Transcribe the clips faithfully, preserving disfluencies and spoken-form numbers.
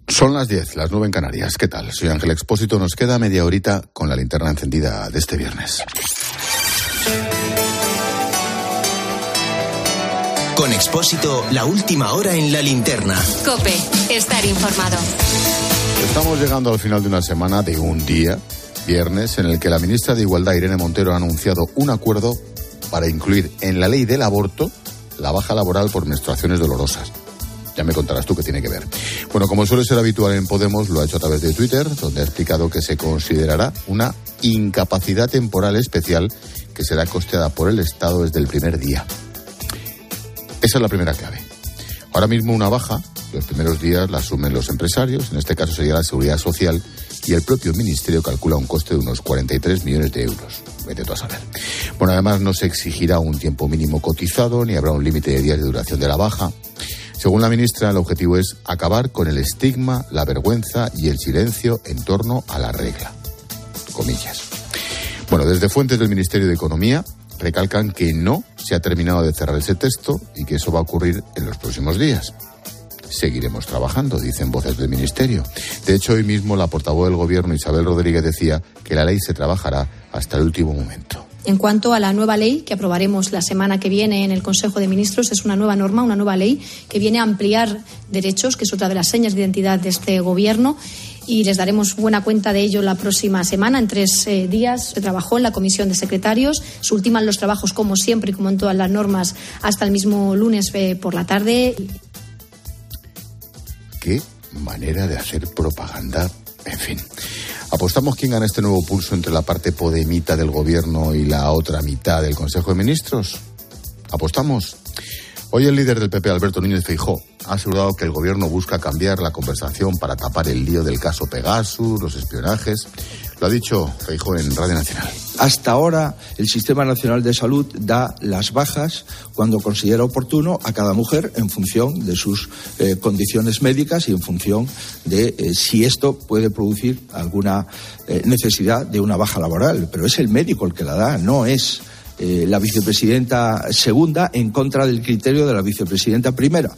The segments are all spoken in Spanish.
Son las diez, las nueve en Canarias. ¿Qué tal? Soy Ángel Expósito. Nos queda media horita con la linterna encendida de este viernes. Con Expósito, la última hora en la linterna. COPE, estar informado. Estamos llegando al final de una semana, de un día, viernes, en el que la ministra de Igualdad, Irene Montero, ha anunciado un acuerdo para incluir en la ley del aborto la baja laboral por menstruaciones dolorosas. Ya me contarás tú qué tiene que ver. Bueno, como suele ser habitual en Podemos, lo ha hecho a través de Twitter, donde ha explicado que se considerará una incapacidad temporal especial que será costeada por el Estado desde el primer día. Esa es la primera clave. Ahora mismo una baja, los primeros días la asumen los empresarios, en este caso sería la Seguridad Social, y el propio Ministerio calcula un coste de unos cuarenta y tres millones de euros. Vete tú a saber. Bueno, además no se exigirá un tiempo mínimo cotizado, ni habrá un límite de días de duración de la baja. Según la ministra, el objetivo es acabar con el estigma, la vergüenza y el silencio en torno a la regla. Comillas. Bueno, desde fuentes del Ministerio de Economía recalcan que no se ha terminado de cerrar ese texto y que eso va a ocurrir en los próximos días. Seguiremos trabajando, dicen voces del Ministerio. De hecho, hoy mismo la portavoz del Gobierno, Isabel Rodríguez, decía que la ley se trabajará hasta el último momento. En cuanto a la nueva ley que aprobaremos la semana que viene en el Consejo de Ministros, es una nueva norma, una nueva ley que viene a ampliar derechos, que es otra de las señas de identidad de este Gobierno, y les daremos buena cuenta de ello la próxima semana. En tres eh, días se trabajó en la Comisión de Secretarios. Se ultiman los trabajos, como siempre y como en todas las normas, hasta el mismo lunes eh, por la tarde. Qué manera de hacer propaganda, en fin. ¿Apostamos quién gana este nuevo pulso entre la parte podemita del Gobierno y la otra mitad del Consejo de Ministros? ¿Apostamos? Hoy el líder del P P, Alberto Núñez Feijóo, ha asegurado que el Gobierno busca cambiar la conversación para tapar el lío del caso Pegasus, los espionajes. Lo ha dicho Feijóo en Radio Nacional. Hasta ahora, el Sistema Nacional de Salud da las bajas cuando considera oportuno a cada mujer en función de sus eh, condiciones médicas y en función de eh, si esto puede producir alguna eh, necesidad de una baja laboral. Pero es el médico el que la da, no es eh, la vicepresidenta segunda en contra del criterio de la vicepresidenta primera.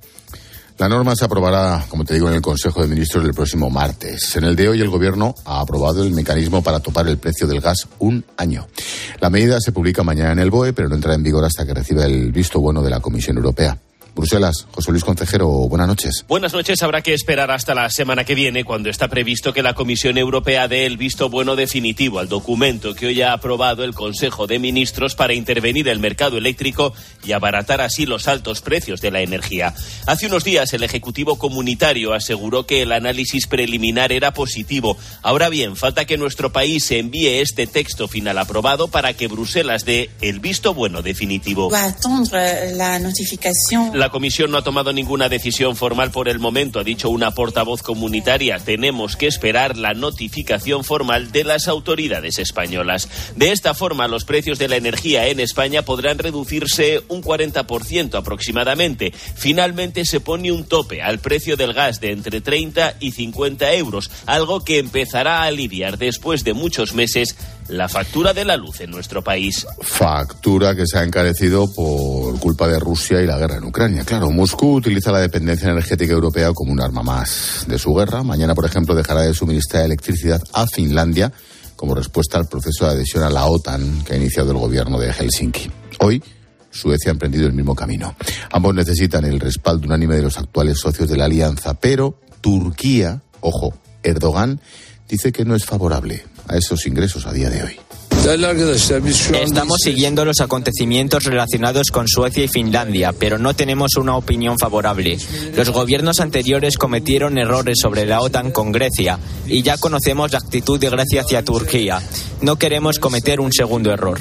La norma se aprobará, como te digo, en el Consejo de Ministros el próximo martes. En el de hoy, el Gobierno ha aprobado el mecanismo para topar el precio del gas un año. La medida se publica mañana en el B O E, pero no entrará en vigor hasta que reciba el visto bueno de la Comisión Europea. Bruselas, José Luis Concejero, buenas noches. Buenas noches. Habrá que esperar hasta la semana que viene, cuando está previsto que la Comisión Europea dé el visto bueno definitivo al documento que hoy ha aprobado el Consejo de Ministros para intervenir el mercado eléctrico y abaratar así los altos precios de la energía. Hace unos días el Ejecutivo Comunitario aseguró que el análisis preliminar era positivo. Ahora bien, falta que nuestro país envíe este texto final aprobado para que Bruselas dé el visto bueno definitivo. Va a atendre la notificación. La Comisión no ha tomado ninguna decisión formal por el momento, ha dicho una portavoz comunitaria. Tenemos que esperar la notificación formal de las autoridades españolas. De esta forma, los precios de la energía en España podrán reducirse un cuarenta por ciento aproximadamente. Finalmente se pone un tope al precio del gas de entre treinta y cincuenta euros, algo que empezará a aliviar después de muchos meses la factura de la luz en nuestro país. Factura que se ha encarecido por culpa de Rusia y la guerra en Ucrania. Claro, Moscú utiliza la dependencia energética europea como un arma más de su guerra. Mañana, por ejemplo, dejará de suministrar electricidad a Finlandia como respuesta al proceso de adhesión a la OTAN que ha iniciado el gobierno de Helsinki. Hoy, Suecia ha emprendido el mismo camino. Ambos necesitan el respaldo unánime de los actuales socios de la alianza, pero Turquía, ojo, Erdogan, dice que no es favorable a esos ingresos a día de hoy. Estamos siguiendo los acontecimientos relacionados con Suecia y Finlandia, pero no tenemos una opinión favorable. Los gobiernos anteriores cometieron errores sobre la OTAN con Grecia y ya conocemos la actitud de Grecia hacia Turquía. No queremos cometer un segundo error.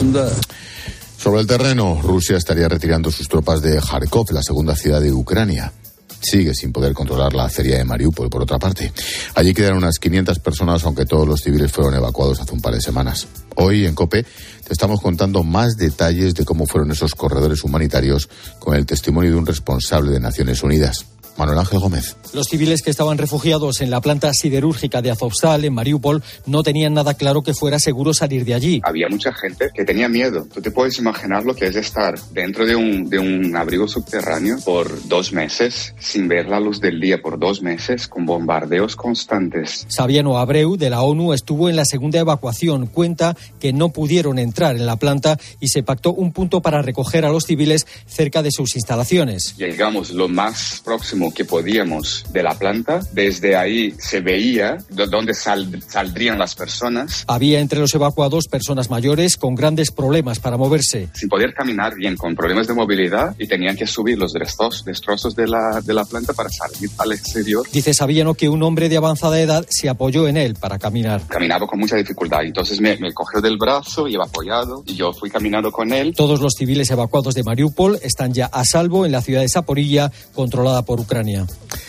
Sobre el terreno, Rusia estaría retirando sus tropas de Kharkov, la segunda ciudad de Ucrania. Sigue sin poder controlar la acería de Mariupol, por otra parte. Allí quedan unas quinientas personas, aunque todos los civiles fueron evacuados hace un par de semanas. Hoy, en COPE, te estamos contando más detalles de cómo fueron esos corredores humanitarios con el testimonio de un responsable de Naciones Unidas. Manuel Ángel Gómez. Los civiles que estaban refugiados en la planta siderúrgica de Azovstal, en Mariupol, no tenían nada claro que fuera seguro salir de allí. Había mucha gente que tenía miedo. Tú te puedes imaginar lo que es estar dentro de un, de un abrigo subterráneo por dos meses, sin ver la luz del día por dos meses, con bombardeos constantes. Sabiano Abreu, de la ONU, estuvo en la segunda evacuación. Cuenta que no pudieron entrar en la planta y se pactó un punto para recoger a los civiles cerca de sus instalaciones. Llegamos lo más próximo que podíamos de la planta. Desde ahí se veía de dónde sal, saldrían las personas. Había entre los evacuados personas mayores con grandes problemas para moverse. Sin poder caminar bien, con problemas de movilidad, y tenían que subir los destrozos, destrozos de, la, de la planta para salir al exterior. Dice Sabiano que un hombre de avanzada edad se apoyó en él para caminar. Caminaba con mucha dificultad, entonces me, me cogió del brazo, iba apoyado, y yo fui caminando con él. Todos los civiles evacuados de Mariupol están ya a salvo en la ciudad de Zaporilla, controlada por Ucrania.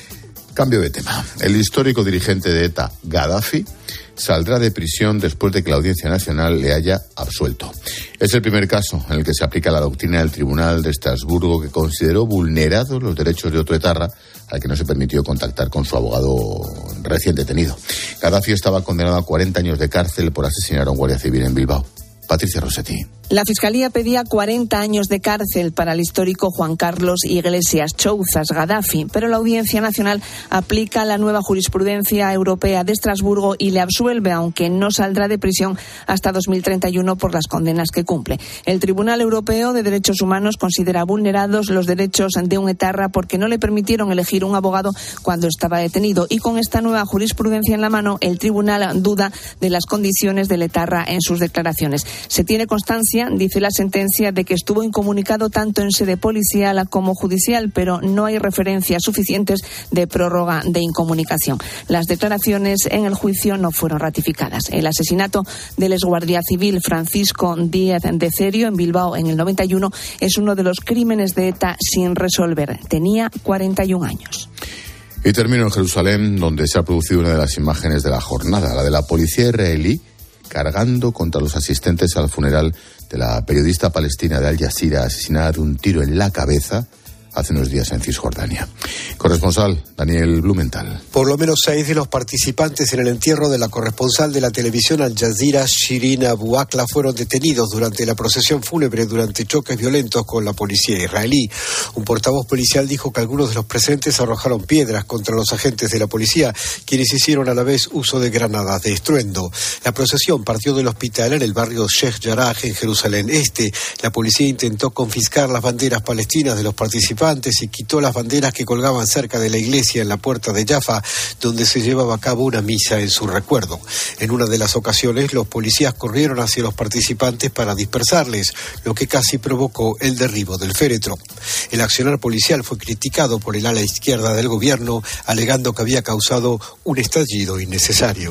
Cambio de tema. El histórico dirigente de ETA, Gaddafi, saldrá de prisión después de que la Audiencia Nacional le haya absuelto. Es el primer caso en el que se aplica la doctrina del Tribunal de Estrasburgo, que consideró vulnerados los derechos de otro etarra al que no se permitió contactar con su abogado recién detenido. Gaddafi estaba condenado a cuarenta años de cárcel por asesinar a un guardia civil en Bilbao. Patricia Rossetti. La Fiscalía pedía cuarenta años de cárcel para el histórico Juan Carlos Iglesias Chouzas Gaddafi, pero la Audiencia Nacional aplica la nueva jurisprudencia europea de Estrasburgo y le absuelve, aunque no saldrá de prisión hasta dos mil treinta y uno por las condenas que cumple. El Tribunal Europeo de Derechos Humanos considera vulnerados los derechos de un etarra porque no le permitieron elegir un abogado cuando estaba detenido, y con esta nueva jurisprudencia en la mano, el Tribunal duda de las condiciones del etarra en sus declaraciones. Se tiene constancia, dice la sentencia, de que estuvo incomunicado tanto en sede policial como judicial, pero no hay referencias suficientes de prórroga de incomunicación. Las declaraciones en el juicio no fueron ratificadas. El asesinato del exguardia civil Francisco Díez de Cerio en Bilbao en el noventa y uno es uno de los crímenes de ETA sin resolver. Tenía cuarenta y un años. Y termino en Jerusalén, donde se ha producido una de las imágenes de la jornada, la de la policía israelí cargando contra los asistentes al funeral de la periodista palestina de Al Jazeera, asesinada de un tiro en la cabeza hace unos días en Cisjordania. Corresponsal Daniel Blumenthal. Por lo menos seis de los participantes en el entierro de la corresponsal de la televisión Al Jazeera, Shirin Abu Akleh, fueron detenidos durante la procesión fúnebre durante choques violentos con la policía israelí. Un portavoz policial dijo que algunos de los presentes arrojaron piedras contra los agentes de la policía, quienes hicieron a la vez uso de granadas de estruendo. La procesión partió del hospital en el barrio Sheikh Jarrah, en Jerusalén Este. La policía intentó confiscar las banderas palestinas de los participantes y quitó las banderas que colgaban cerca de la iglesia en la puerta de Jaffa, donde se llevaba a cabo una misa en su recuerdo. En una de las ocasiones, los policías corrieron hacia los participantes para dispersarles, lo que casi provocó el derribo del féretro. El accionar policial fue criticado por el ala izquierda del gobierno, alegando que había causado un estallido innecesario.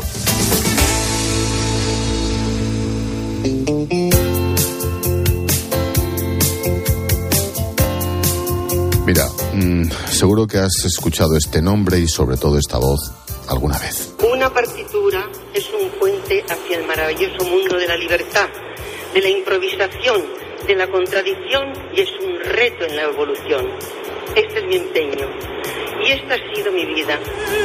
Mira, mmm, seguro que has escuchado este nombre y sobre todo esta voz alguna vez. Una partitura es un puente hacia el maravilloso mundo de la libertad, de la improvisación, de la contradicción, y es un reto en la evolución. Este es mi empeño y esta ha sido mi vida.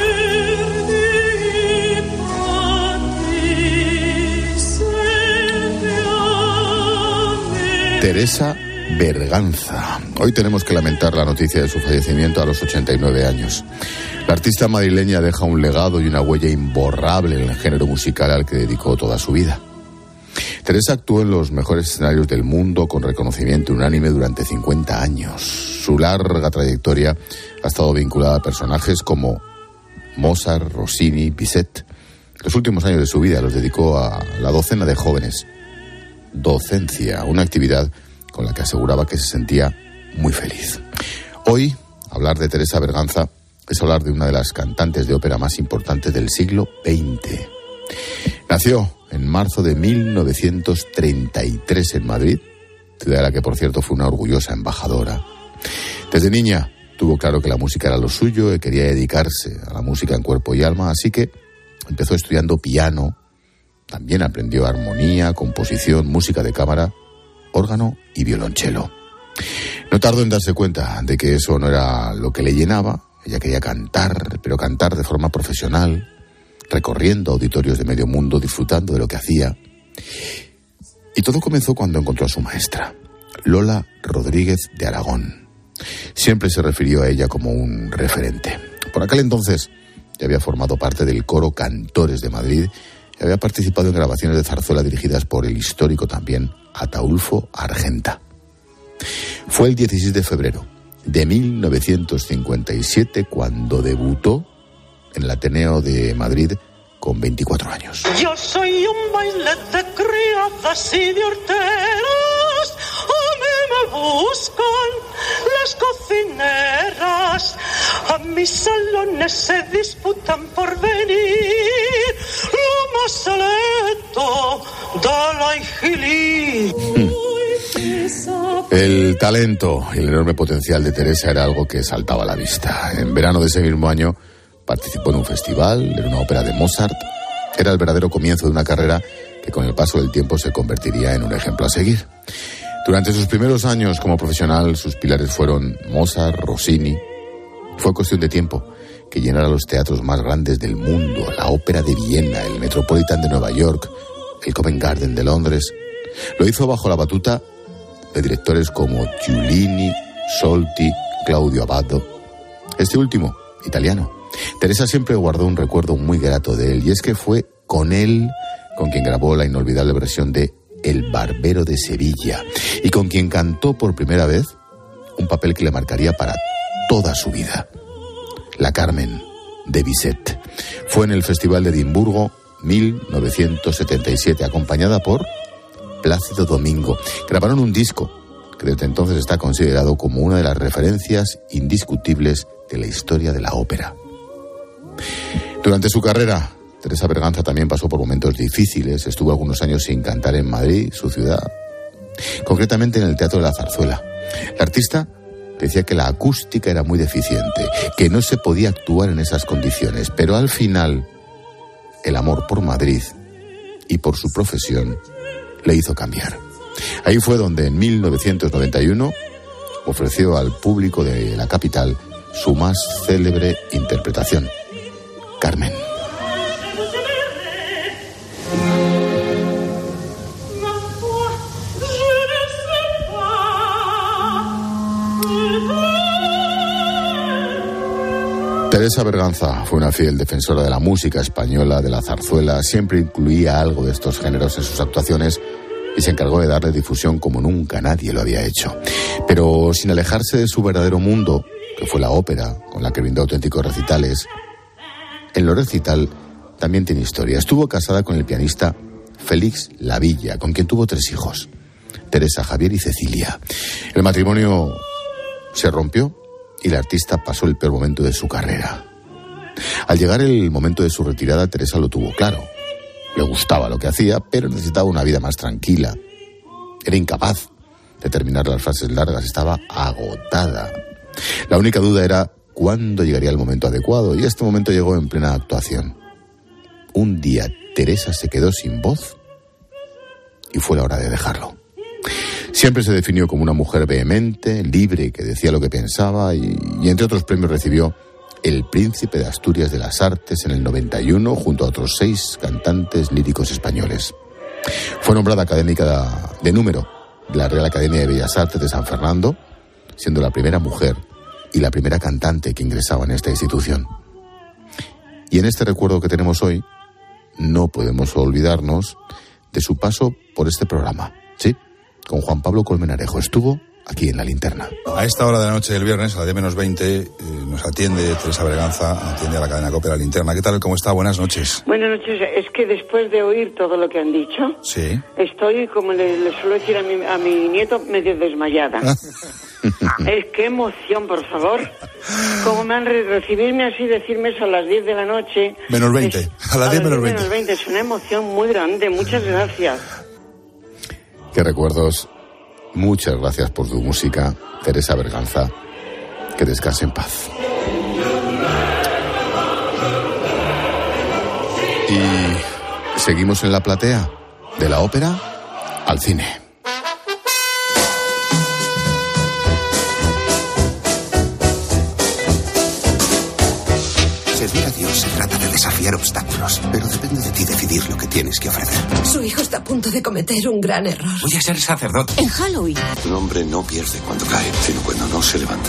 Teresa Berganza. Hoy tenemos que lamentar la noticia de su fallecimiento a los ochenta y nueve años. La artista madrileña deja un legado y una huella imborrable en el género musical al que dedicó toda su vida. Teresa actuó en los mejores escenarios del mundo con reconocimiento unánime durante cincuenta años. Su larga trayectoria ha estado vinculada a personajes como Mozart, Rossini, Bizet. Los últimos años de su vida los dedicó a la docena de jóvenes. Docencia, una actividad con la que aseguraba que se sentía muy feliz. Hoy, hablar de Teresa Berganza es hablar de una de las cantantes de ópera más importantes del siglo veinte. Nació en marzo de mil novecientos treinta y tres en Madrid, ciudad de la que, por cierto, fue una orgullosa embajadora. Desde niña tuvo claro que la música era lo suyo y quería dedicarse a la música en cuerpo y alma, así que empezó estudiando piano, también aprendió armonía, composición, música de cámara, órgano y violonchelo. No tardó en darse cuenta de que eso no era lo que le llenaba Ella quería cantar, pero cantar de forma profesional, recorriendo auditorios de medio mundo, disfrutando de lo que hacía. Y todo comenzó cuando encontró a su maestra, Lola Rodríguez de Aragón. Siempre se refirió a ella como un referente. Por aquel entonces ya había formado parte del coro Cantores de Madrid y había participado en grabaciones de zarzuela dirigidas por el histórico también Ataúlfo Argenta. Fue el dieciséis de febrero de mil novecientos cincuenta y siete cuando debutó en el Ateneo de Madrid con veinticuatro años. Yo soy un baile de criadas y de horteras, a mí me buscan las cocineras, a mis salones se disputan por venir lo más selecto de la Igilí. El talento y el enorme potencial de Teresa era algo que saltaba a la vista. En verano de ese mismo año participó en un festival, en una ópera de Mozart. Era el verdadero comienzo de una carrera que con el paso del tiempo se convertiría en un ejemplo a seguir. Durante sus primeros años como profesional, sus pilares fueron Mozart, Rossini. Fue cuestión de tiempo que llenara los teatros más grandes del mundo, la Ópera de Viena, el Metropolitan de Nueva York, el Covent Garden de Londres. Lo hizo bajo la batuta de directores como Giulini, Solti, Claudio Abbado. Este último, italiano. Teresa siempre guardó un recuerdo muy grato de él, y es que fue con él con quien grabó la inolvidable versión de El Barbero de Sevilla, y con quien cantó por primera vez un papel que le marcaría para toda su vida, la Carmen de Bizet. Fue en el Festival de Edimburgo mil novecientos setenta y siete, acompañada por Plácido Domingo. Grabaron un disco que desde entonces está considerado como una de las referencias indiscutibles de la historia de la ópera. Durante su carrera, Teresa Berganza también pasó por momentos difíciles. Estuvo algunos años sin cantar en Madrid, su ciudad, concretamente en el Teatro de la Zarzuela. La artista decía que la acústica era muy deficiente, que no se podía actuar en esas condiciones, pero al final el amor por Madrid y por su profesión le hizo cambiar. Ahí fue donde en mil novecientos noventa y uno ofreció al público de la capital su más célebre interpretación, Carmen. Teresa Berganza fue una fiel defensora de la música española, de la zarzuela. Siempre incluía algo de estos géneros en sus actuaciones y se encargó de darle difusión como nunca nadie lo había hecho. Pero sin alejarse de su verdadero mundo, que fue la ópera, con la que brindó auténticos recitales. En lo recital también tiene historia. Estuvo casada con el pianista Félix Lavilla, con quien tuvo tres hijos, Teresa, Javier y Cecilia. El matrimonio se rompió y la artista pasó el peor momento de su carrera. Al llegar el momento de su retirada, Teresa lo tuvo claro. Le gustaba lo que hacía, pero necesitaba una vida más tranquila. Era incapaz de terminar las frases largas, estaba agotada. La única duda era cuándo llegaría el momento adecuado, y este momento llegó en plena actuación. Un día Teresa se quedó sin voz y fue la hora de dejarlo. Siempre se definió como una mujer vehemente, libre, que decía lo que pensaba y, y entre otros premios recibió el Príncipe de Asturias de las Artes en el noventa y uno junto a otros seis cantantes líricos españoles. Fue nombrada académica de número de la Real Academia de Bellas Artes de San Fernando, siendo la primera mujer y la primera cantante que ingresaba en esta institución. Y en este recuerdo que tenemos hoy, no podemos olvidarnos de su paso por este programa, ¿sí? Con Juan Pablo Colmenarejo. Estuvo aquí en La Linterna. A esta hora de la noche del viernes, a las diez menos veinte, eh, nos atiende Teresa Berganza, atiende a la cadena COPE La Linterna. ¿Qué tal? ¿Cómo está? Buenas noches. Buenas noches. Es que después de oír todo lo que han dicho, sí, estoy, como le, le suelo decir a mi, a mi nieto, medio desmayada. Es que emoción, por favor. Como me han re- recibirme así, decirme eso a las diez de la noche. Menos veinte. Es, a las diez menos veinte. menos veinte. Es una emoción muy grande. Muchas gracias. Qué recuerdos. Muchas gracias por tu música, Teresa Berganza. Que descanse en paz. Y seguimos en la platea, de la ópera al cine. Servir a Dios se trata de desafiar obstáculos, pero depende de ti decidir lo que tienes que ofrecer. Su hijo está a punto de cometer un gran error. Voy a ser sacerdote. En Halloween. Un hombre no pierde cuando cae, sino cuando no se levanta.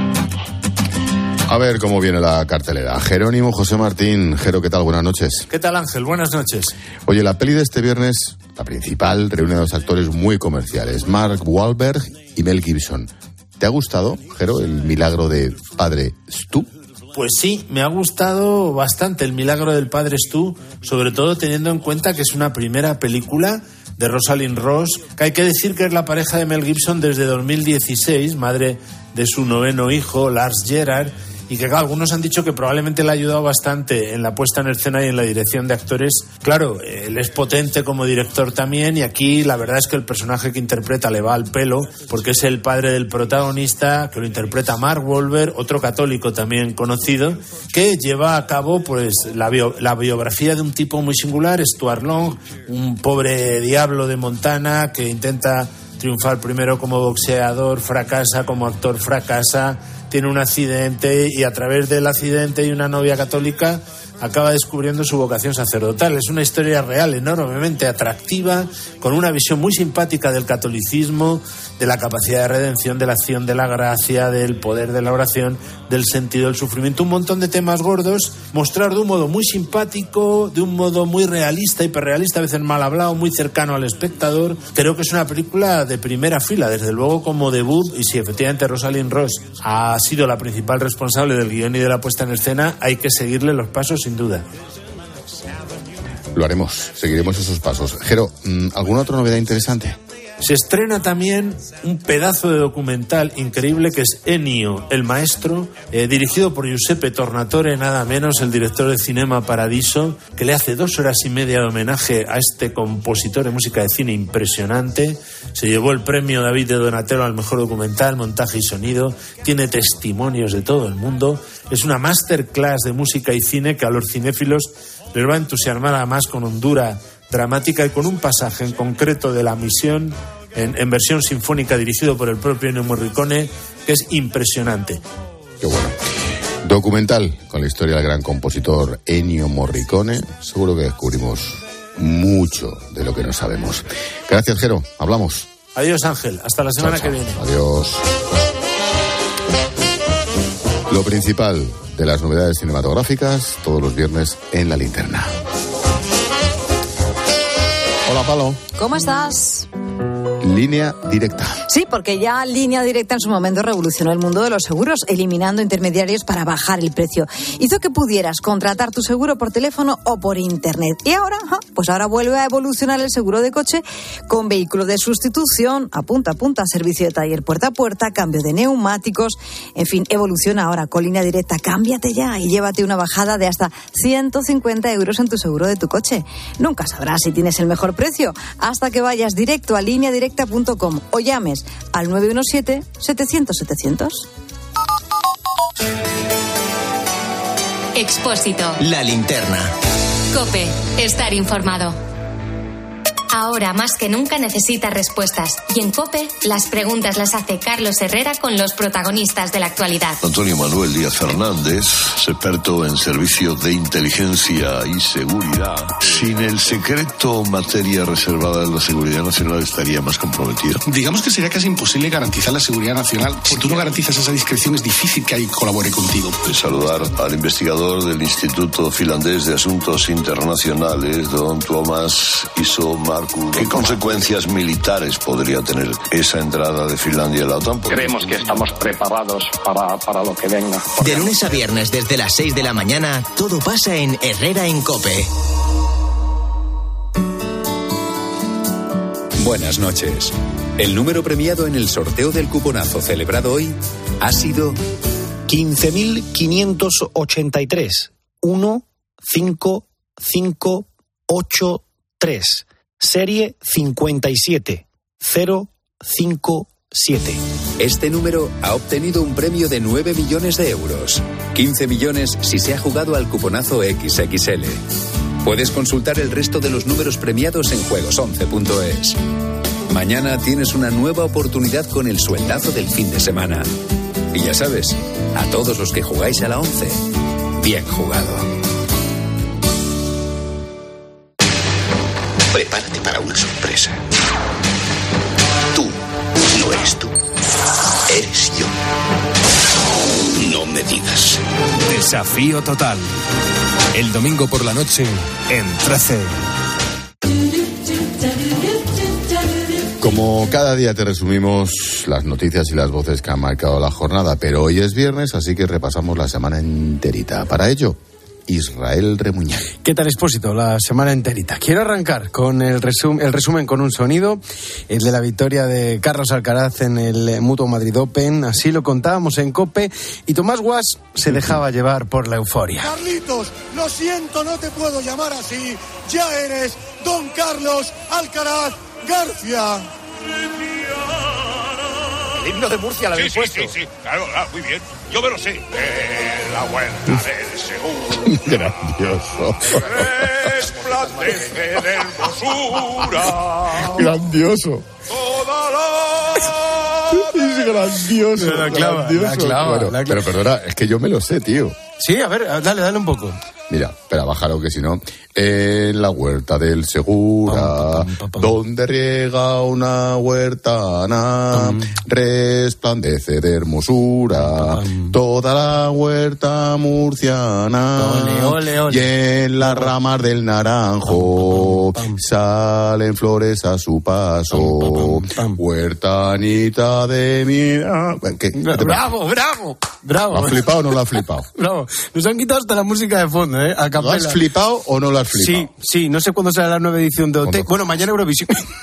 A ver cómo viene la cartelera. Jerónimo José Martín. Jero, ¿qué tal? Buenas noches. ¿Qué tal, Ángel? Buenas noches. Oye, la peli de este viernes, la principal, reúne a dos actores muy comerciales, Mark Wahlberg y Mel Gibson. ¿Te ha gustado, Jero, el milagro de Padre Stu? Pues sí, me ha gustado bastante el milagro del Padre Stu, sobre todo teniendo en cuenta que es una primera película de Rosalind Ross, que hay que decir que es la pareja de Mel Gibson desde dos mil dieciséis, madre de su noveno hijo, Lars Gerard, y que claro, algunos han dicho que probablemente le ha ayudado bastante en la puesta en escena y en la dirección de actores. Claro, él es potente como director también, y aquí la verdad es que el personaje que interpreta le va al pelo, porque es el padre del protagonista, que lo interpreta Mark Wahlberg, otro católico también conocido, que lleva a cabo pues la, bio, la biografía de un tipo muy singular, Stuart Long, un pobre diablo de Montana que intenta triunfar primero como boxeador, fracasa, como actor fracasa, tiene un accidente y a través del accidente y una novia católica acaba descubriendo su vocación sacerdotal. Es una historia real, enormemente atractiva, con una visión muy simpática del catolicismo, de la capacidad de redención, de la acción de la gracia, del poder de la oración, del sentido del sufrimiento, un montón de temas gordos, mostrar de un modo muy simpático, de un modo muy realista, hiperrealista, a veces mal hablado, muy cercano al espectador. Creo que es una película de primera fila, desde luego como debut, y si efectivamente Rosalind Ross ha sido la principal responsable del guión y de la puesta en escena, hay que seguirle los pasos sin duda. Lo haremos, seguiremos esos pasos. Jero, ¿alguna otra novedad interesante? Se estrena también un pedazo de documental increíble que es Ennio, el maestro, eh, dirigido por Giuseppe Tornatore, nada menos, el director de Cinema Paradiso, que le hace dos horas y media de homenaje a este compositor de música de cine impresionante. Se llevó el premio David de Donatello al mejor documental, montaje y sonido. Tiene testimonios de todo el mundo. Es una masterclass de música y cine que a los cinéfilos les va a entusiasmar, además con hondura dramática y con un pasaje en concreto de La Misión en, en versión sinfónica dirigido por el propio Ennio Morricone, que es impresionante. Qué bueno. Documental con la historia del gran compositor Ennio Morricone. Seguro que descubrimos mucho de lo que no sabemos. Gracias, Jero. Hablamos. Adiós, Ángel. Hasta la semana chao, chao. que viene. Adiós. Lo principal de las novedades cinematográficas todos los viernes en La Linterna. Hola, Palo. ¿Cómo estás? Línea Directa. Sí, porque ya Línea Directa en su momento revolucionó el mundo de los seguros, eliminando intermediarios para bajar el precio. Hizo que pudieras contratar tu seguro por teléfono o por internet. Y ahora, pues ahora vuelve a evolucionar el seguro de coche con vehículo de sustitución, a punta a punta, servicio de taller puerta a puerta, cambio de neumáticos. En fin, evoluciona ahora con Línea Directa. Cámbiate ya y llévate una bajada de hasta ciento cincuenta euros en tu seguro de tu coche. Nunca sabrás si tienes el mejor precio hasta que vayas directo a línea directa punto com o llames al nueve uno siete, setecientos, setecientos. Expósito. La Linterna. COPE. Estar informado. Ahora más que nunca necesita respuestas. Y en COPE, las preguntas las hace Carlos Herrera con los protagonistas de la actualidad. Antonio Manuel Díaz Fernández, experto en servicios de inteligencia y seguridad. Sin el secreto, materia reservada de la seguridad nacional estaría más comprometida. Digamos que sería casi imposible garantizar la seguridad nacional. Si tú no garantizas esa discreción, es difícil que alguien colabore contigo. De saludar al investigador del Instituto Finlandés de Asuntos Internacionales, don Tuomas Iso-Markku. ¿Qué consecuencias militares podría tener esa entrada de Finlandia a la OTAN? Creemos que estamos preparados para, para lo que venga. De lunes a viernes desde las seis de la mañana, todo pasa en Herrera en COPE. Buenas noches. El número premiado en el sorteo del cuponazo celebrado hoy ha sido quince mil quinientos ochenta y tres. uno cinco cinco ocho tres. Serie cincuenta y siete cero cinco siete. Este número ha obtenido un premio de nueve millones de euros. quince millones si se ha jugado al cuponazo equis equis ele. Puedes consultar el resto de los números premiados en juegos once punto es. Mañana tienes una nueva oportunidad con el sueldazo del fin de semana. Y ya sabes, a todos los que jugáis a la once, bien jugado. Prepárate para una sorpresa. Tú no eres tú. Eres yo. No me digas. Desafío total. El domingo por la noche en trece. Como cada día te resumimos las noticias y las voces que han marcado la jornada, pero hoy es viernes, así que repasamos la semana enterita. Para ello, Israel Remuñán. ¿Qué tal, Expósito? La semana enterita. Quiero arrancar con el, resum- el resumen con un sonido, el de la victoria de Carlos Alcaraz en el Mutua Madrid Open. Así lo contábamos en COPE y Tomás Guas se dejaba llevar por la euforia. Carlitos, lo siento, no te puedo llamar así. Ya eres Don Carlos Alcaraz García. El himno de Murcia lo habéis sí, puesto. Sí, sí, sí, claro, claro, muy bien. Yo me lo sé. De la vuelta del seguro. Grandioso. Resplandece de hermosura. Grandioso. Toda la... Es grandioso. La clava, grandioso. la clava, Bueno, la clava. Pero perdona, es que yo me lo sé, tío. Sí, a ver, dale, dale un poco. Mira, espera, bájalo que si no. En la huerta del Segura, pam, pam, pam, donde riega una huertana, pam, resplandece de hermosura, pam, toda la huerta murciana. Ole, ole, ole. Y en las ramas del naranjo pam, pam, pam, salen flores a su paso. Pam, pam, pam. Huertanita de mi... ¿Qué? Bravo, bravo, bravo. ¿Lo has flipado o no lo has flipado? Bravo. Nos han quitado hasta la música de fondo, ¿eh? A ¿Lo has flipado o no lo has flipado? Sí, sí, no sé cuándo será la nueva edición de O T. Bueno, mañana Eurovisión.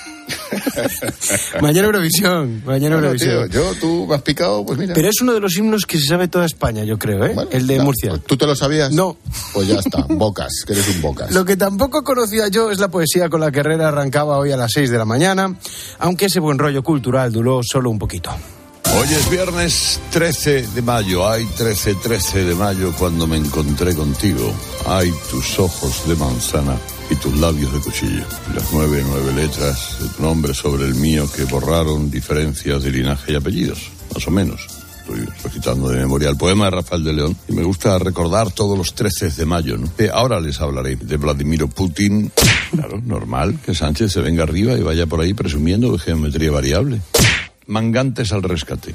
mañana Eurovisión, mañana bueno, Eurovisión. Tío, yo, tú me has picado, pues mira. Pero es uno de los himnos que se sabe toda España, yo creo, ¿eh? Bueno, el de no, Murcia. ¿Tú te lo sabías? No. Pues ya está, bocas, que eres un bocas. Lo que tampoco conocía yo es la poesía con la que Herrera arrancaba hoy a las seis de la mañana, aunque ese buen rollo cultural duró solo un poquito. Hoy es viernes trece de mayo, ay trece, trece de mayo cuando me encontré contigo, ay tus ojos de manzana y tus labios de cuchillo, las nueve, nueve letras de tu nombre sobre el mío que borraron diferencias de linaje y apellidos, más o menos. Estoy recitando de memoria el poema de Rafael de León y me gusta recordar todos los trece de mayo, ¿no? Eh, ahora les hablaré de Vladimir Putin. Claro, normal que Sánchez se venga arriba y vaya por ahí presumiendo de geometría variable. Mangantes al rescate.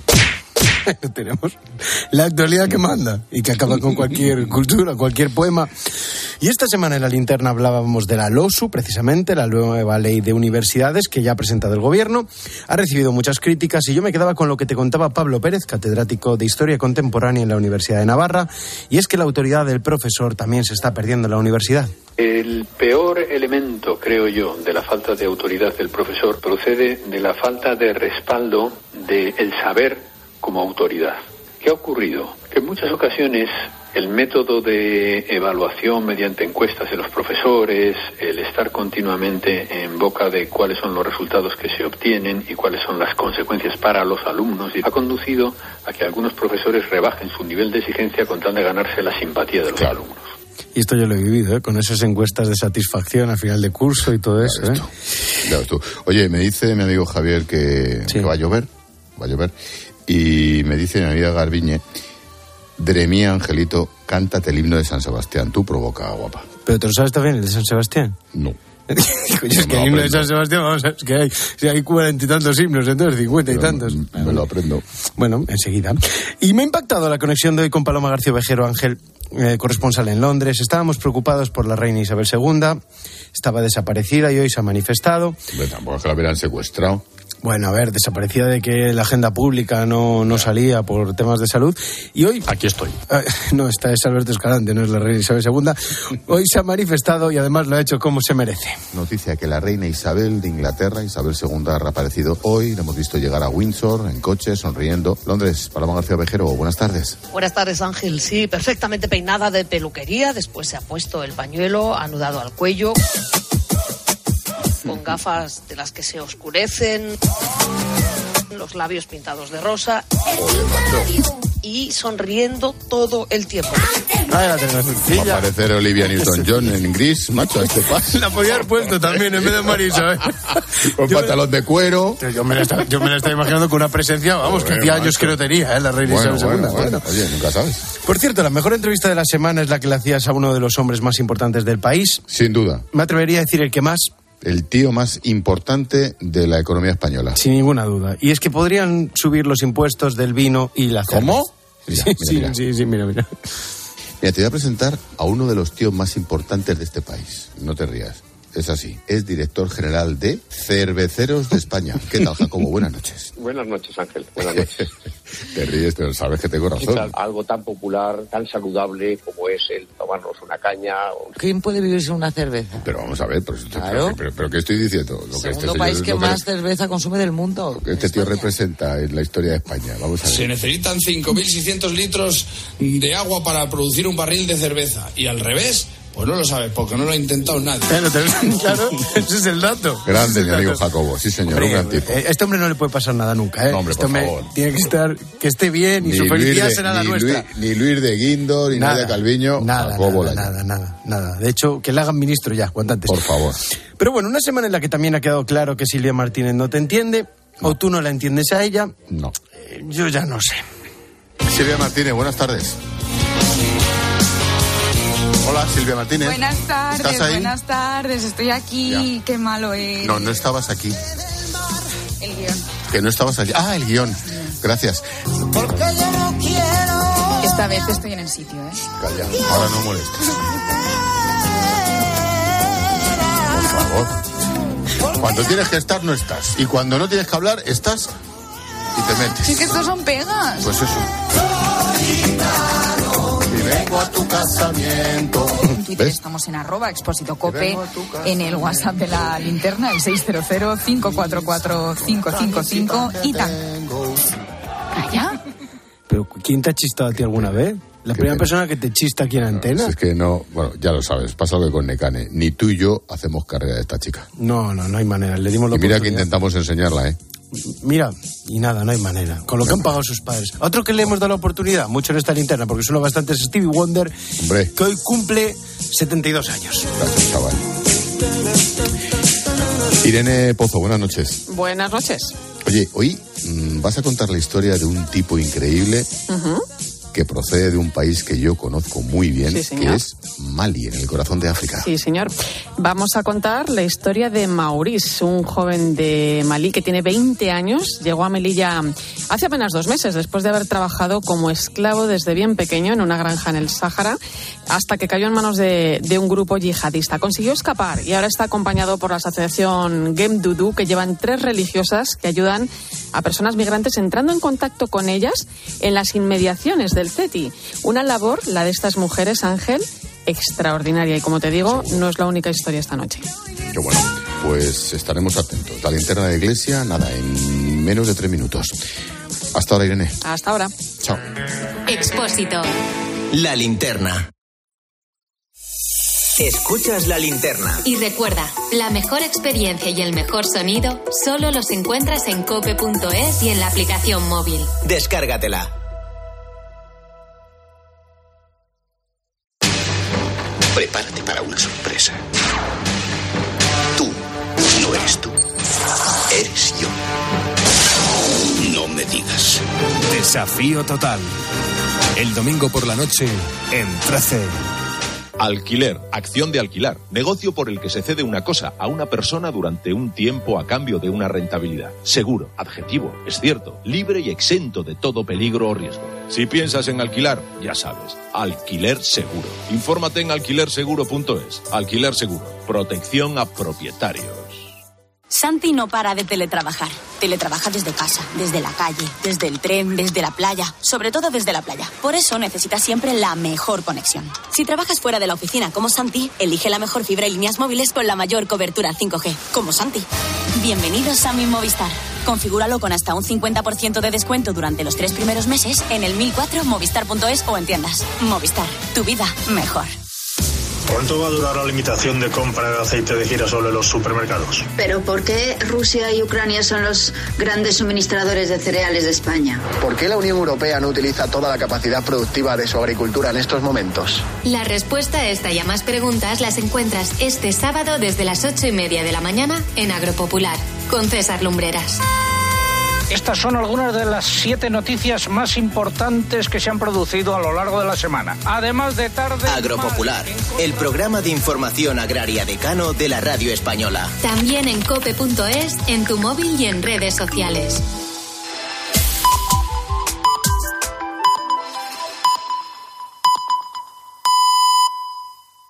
Tenemos la actualidad que manda y que acaba con cualquier cultura, cualquier poema. Y esta semana en la linterna hablábamos de la LOSU, precisamente, la nueva ley de universidades que ya ha presentado el gobierno. Ha recibido muchas críticas y yo me quedaba con lo que te contaba Pablo Pérez, catedrático de Historia Contemporánea en la Universidad de Navarra, y es que la autoridad del profesor también se está perdiendo en la universidad. El peor elemento, creo yo, de la falta de autoridad del profesor procede de la falta de respaldo del saber como autoridad. ¿Qué ha ocurrido? Que en muchas ocasiones el método de evaluación mediante encuestas de los profesores, el estar continuamente en boca de cuáles son los resultados que se obtienen y cuáles son las consecuencias para los alumnos, ha conducido a que algunos profesores rebajen su nivel de exigencia con tal de ganarse la simpatía de los claro. alumnos. Y esto yo lo he vivido, ¿eh? Con esas encuestas de satisfacción al final de curso y todo eso. Claro, ¿eh? Claro, tú. Oye, me dice mi amigo Javier que, sí. que va a llover, va a llover, y me dice mi amiga Garbiñe, Dremía Angelito, cántate el himno de San Sebastián, tú provoca, guapa. ¿Pero te lo sabes también, el de San Sebastián? No. Coño, es que el himno de San Sebastián, vamos a ver, es que hay, si hay cuarenta y tantos himnos, entonces cincuenta y Pero tantos. Me, me lo aprendo. Bueno, enseguida. Y me ha impactado la conexión de hoy con Paloma García Ovejero, Ángel, eh, corresponsal en Londres. Estábamos preocupados por la reina Isabel segunda, estaba desaparecida y hoy se ha manifestado. Pero tampoco es que la hubieran secuestrado. Bueno, a ver, desaparecida de que la agenda pública no, no salía por temas de salud. Y hoy... Aquí estoy. Eh, no, esta es Alberto Escalante, no es la reina Isabel segunda. Hoy se ha manifestado y además lo ha hecho como se merece. Noticia que la reina Isabel de Inglaterra, Isabel segunda, ha reaparecido hoy. La hemos visto llegar a Windsor en coche, sonriendo. Londres, Paloma García Ovejero, buenas tardes. Buenas tardes, Ángel. Sí, perfectamente peinada de peluquería. Después se ha puesto el pañuelo, anudado al cuello, con gafas de las que se oscurecen, los labios pintados de rosa y sonriendo todo el tiempo. Ahí la tengo sencilla. Va a aparecer Olivia Newton-John en gris, macho, a este paso. La podía haber puesto también en vez de Marisa, ¿eh? Con yo pantalón me... de cuero. Yo me, la estaba, yo me la estaba imaginando con una presencia, vamos, bueno, que hacía años que no tenía, ¿eh? La reina bueno, Isabel bueno, segunda. Bueno, oye, nunca sabes. Por cierto, la mejor entrevista de la semana es la que le hacías a uno de los hombres más importantes del país. Sin duda. Me atrevería a decir el que más... El tío más importante de la economía española. Sin ninguna duda. Y es que podrían subir los impuestos del vino y la cerveza. ¿Cómo? Mira, sí, mira, mira. sí, sí, mira, mira. Mira, te voy a presentar a uno de los tíos más importantes de este país. No te rías. Es así. Es director general de Cerveceros de España. ¿Qué tal, Jacobo? Buenas noches. Buenas noches, Ángel. Buenas noches. Te ríes, pero sabes que tengo razón. Algo tan popular, tan saludable como es el tomarnos una caña. O... ¿Quién puede vivir sin una cerveza? Pero vamos a ver, pero, claro. pero, pero, pero ¿qué estoy diciendo? Lo Segundo que este país señor, que lo más que, cerveza consume del mundo. Lo que este tío representa en la historia de España. Vamos a ver. Se necesitan cinco mil seiscientos litros de agua para producir un barril de cerveza. Y al revés... Pues no lo sabes, porque no lo ha intentado nadie. Claro, ese es el dato. Grande, mi amigo Jacobo, sí señor, hombre, un gran tipo. Este hombre no le puede pasar nada nunca, ¿eh? No, hombre, este por hombre favor. Tiene que estar, que esté bien y ni su felicidad de, será la ni nuestra. Luis, ni Luis de Guindo, ni nada, Nadia Calviño, nada, Jacobo nada, nada, nada, nada. De hecho, que le hagan ministro ya, cuanto antes. Por favor. Pero bueno, una semana en la que también ha quedado claro que Silvia Martínez no te entiende, no. o tú no la entiendes a ella. No. Eh, yo ya no sé. Silvia Martínez, buenas tardes. Hola, Silvia Martínez. Buenas tardes, ¿Estás ahí? buenas tardes. Estoy aquí. Ya. Qué malo es. No, no estabas aquí. El guión. Que no estabas allí. Ah, el guión. Gracias. Porque yo no quiero. Esta vez estoy en el sitio, ¿eh? Calla, ahora no molestes. Por favor. Cuando tienes que estar, no estás. Y cuando no tienes que hablar, estás y te metes. Si es que estos son pegas. Pues eso. Y vengo a tu casamiento. En Twitter ¿ves? Estamos en arroba expósito cope, en el WhatsApp de la linterna, el seis cero cero, cinco cuatro cuatro, cinco cinco cinco y tan. ¿Calla? ¿Pero quién te ha chistado a ti alguna vez? ¿La primera persona que te chista aquí en antena? No, es que no, bueno, ya lo sabes, pasa lo que con Necane. Ni tú y yo hacemos carrera de esta chica. No, no, no hay manera. Le dimos la y mira que intentamos enseñarla, ¿eh? Mira, y nada, no hay manera. Con lo que han pagado sus padres. A otro que le hemos dado la oportunidad, mucho en esta linterna, porque suena bastante, es Stevie Wonder, hombre, que hoy cumple setenta y dos años. Gracias, chaval. Irene Pozo, buenas noches. Buenas noches. Oye, hoy mmm, vas a contar la historia de un tipo increíble uh-huh. que procede de un país que yo conozco muy bien, sí, que es Mali, en el corazón de África. Sí, señor. Vamos a contar la historia de Maurice, un joven de Malí que tiene veinte años. Llegó a Melilla hace apenas dos meses, después de haber trabajado como esclavo desde bien pequeño en una granja en el Sáhara, hasta que cayó en manos de, de un grupo yihadista. Consiguió escapar y ahora está acompañado por la asociación Gem Dudu, que llevan tres religiosas que ayudan a personas migrantes entrando en contacto con ellas en las inmediaciones del C E T I. Una labor, la de estas mujeres, Ángel, extraordinaria. Y como te digo, no es la única historia esta noche. Qué bueno. Pues estaremos atentos. La linterna de iglesia, nada, en menos de tres minutos. Hasta ahora, Irene. Hasta ahora. Chao. Expósito. La linterna. Escuchas la linterna. Y recuerda, la mejor experiencia y el mejor sonido solo los encuentras en cope punto es y en la aplicación móvil. Descárgatela. Prepárate para una sorpresa. Tú no eres tú. Eres yo. No me digas. Desafío total. El domingo por la noche en trece. Alquiler, acción de alquilar, negocio por el que se cede una cosa a una persona durante un tiempo a cambio de una rentabilidad. Seguro, adjetivo, es cierto, libre y exento de todo peligro o riesgo. Si piensas en alquilar, ya sabes, alquiler seguro. Infórmate en alquiler seguro punto es. Alquiler seguro, protección a propietarios. Santi no para de teletrabajar. Teletrabaja desde casa, desde la calle, desde el tren, desde la playa, sobre todo desde la playa. Por eso necesita siempre la mejor conexión. Si trabajas fuera de la oficina como Santi, elige la mejor fibra y líneas móviles con la mayor cobertura cinco G, como Santi. Bienvenidos a Mi Movistar. Configúralo con hasta un cincuenta por ciento de descuento durante los tres primeros meses en el mil cuatro movistar punto es o en tiendas. Movistar, tu vida mejor. ¿Cuánto va a durar la limitación de compra de aceite de girasol en los supermercados? ¿Pero por qué Rusia y Ucrania son los grandes suministradores de cereales de España? ¿Por qué la Unión Europea no utiliza toda la capacidad productiva de su agricultura en estos momentos? La respuesta a esta y a más preguntas las encuentras este sábado desde las ocho y media de la mañana en Agropopular, con César Lumbreras. Estas son algunas de las siete noticias más importantes que se han producido a lo largo de la semana. Además de tarde... Agropopular, el programa de información agraria decano de la radio española. También en cope punto es, en tu móvil y en redes sociales.